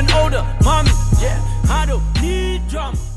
getting older, mommy. Yeah, I don't need drama.